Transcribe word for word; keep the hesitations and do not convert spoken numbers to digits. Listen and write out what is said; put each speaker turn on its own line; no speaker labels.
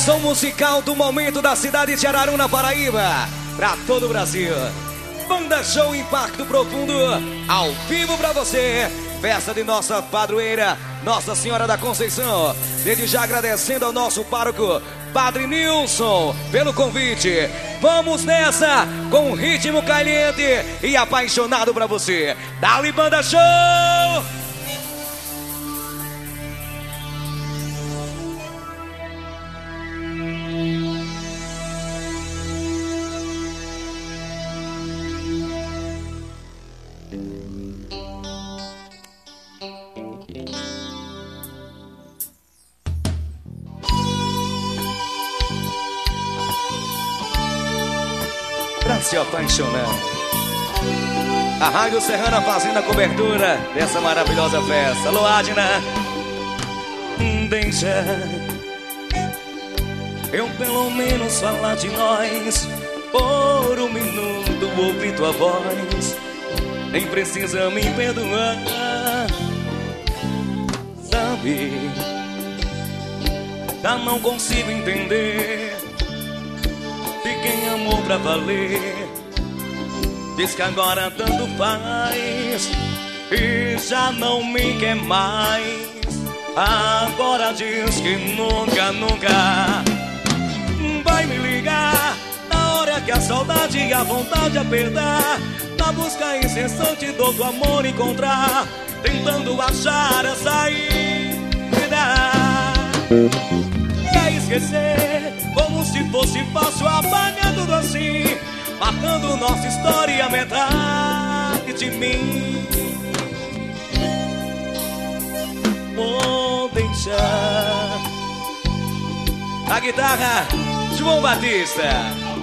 som musical do momento da cidade de Araruna, Paraíba, pra todo o Brasil. Banda Show Impacto Profundo, ao vivo pra você. Festa de nossa padroeira, Nossa Senhora da Conceição. Desde já agradecendo ao nosso pároco, Padre Nilson, pelo convite. Vamos nessa, com um ritmo caliente e apaixonado pra você. Dali Banda Show! Pra se apaixonar. A Rádio Serrana fazendo a cobertura dessa maravilhosa festa. Alô, Adna. Deixa eu pelo menos falar de nós por um minuto, ouvir tua voz. Nem precisa me perdoar. Sabe, já não consigo entender de quem amou pra valer. Diz que agora tanto faz e já não me quer mais. Agora diz que nunca, nunca vai me ligar na hora que a saudade e a vontade apertar, na busca incessante do teu amor encontrar, tentando achar a saída. Quer esquecer como se fosse fácil, apagar tudo assim, matando nossa história, metade de mim. Vou deixar a guitarra, João Batista.